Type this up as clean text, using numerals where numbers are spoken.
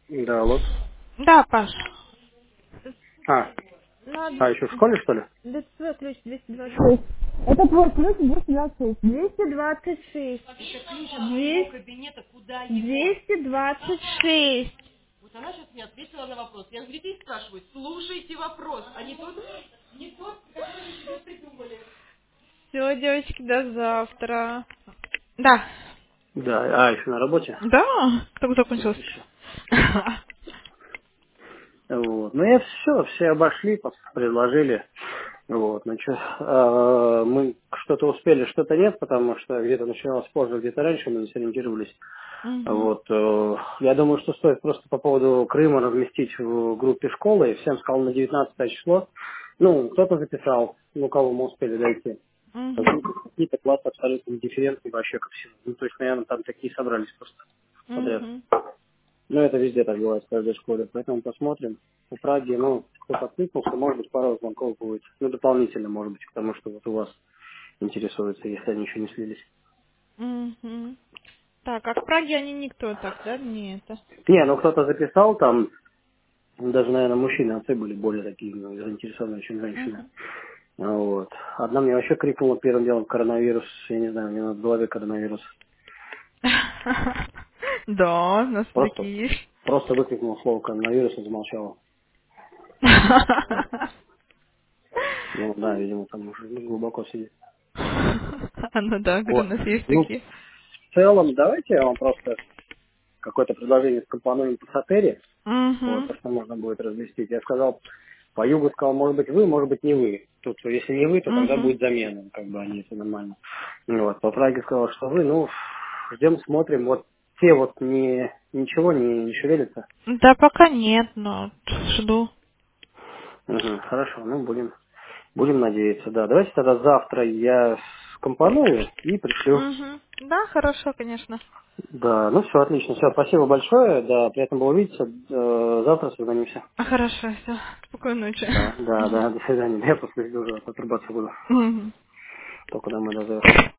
Да, алло. Да, Паш. А, На еще в школе, что ли? ДЦ ключ 226. Это твой ключ 226. 226. Это ключ от моего кабинета, куда его? 226. Вот она сейчас мне ответила на вопрос. Я говорю, детей спрашивают, слушайте вопрос, а не тот, который вы себе придумали. Все, девочки, до завтра. Да. Да, еще на работе. Да, только Ничего закончилось. себе. Вот. Ну, я все обошли, предложили. Вот, ну что, мы что-то успели, что-то нет, потому что где-то начиналось позже, где-то раньше мы не сориентировались. Мгм. Вот, я думаю, что стоит просто по поводу Крыма разместить в группе школы, и всем сказал на 19 число. Ну, кто-то записал, ну, кого мы успели дойти. Мгм. Какие-то классы абсолютно дифферентные вообще ко всему. Ну, то есть, наверное, там такие собрались просто подряд. Мгм. Ну, это везде так бывает, в каждой школе. Поэтому посмотрим. По Праге, ну, кто подкликнулся, может быть, пару звонков будет. Ну, дополнительно, может быть, к тому, что вот у вас интересуется, если они еще не слились. Мгм. Так, а в Праге они никто так, да? Не это. Не, ну, кто-то записал там, даже, наверное, мужчины, отцы были более такие ну, заинтересованные, чем женщины. Мгм. Вот. Одна мне вообще крикнула первым делом коронавирус. Я не знаю, у меня в голове коронавирус. Да, у нас Просто, такие есть. просто выкрикнула слово коронавирус и замолчала. Ну, да, видимо, там уже глубоко сидит. Ну да, говорю, у Вот. нас есть Ну, такие. в целом, давайте я вам просто какое-то предложение скомпонуем по сатере, вот, Угу. то, что можно будет разместить. Я сказал, по югу сказал, может быть, вы, может быть, не вы. Тут, если не вы, то тогда Угу. будет замена, как бы они, это нормально. Ну, вот, по Праге сказал, что вы, ну, ждем, смотрим, вот те вот ничего не шевелятся. Да пока нет, но жду. Мгм, хорошо, ну, будем надеяться, да. Давайте тогда завтра я скомпоную и пришлю. Угу. Да, хорошо, конечно. Да, ну все, отлично. Все, спасибо большое. Да, приятно было увидеться. Завтра созвонимся. Хорошо, все. Спокойной ночи. Да, до свидания. Я после уже отрубаться буду. Мгм. Только домой даже.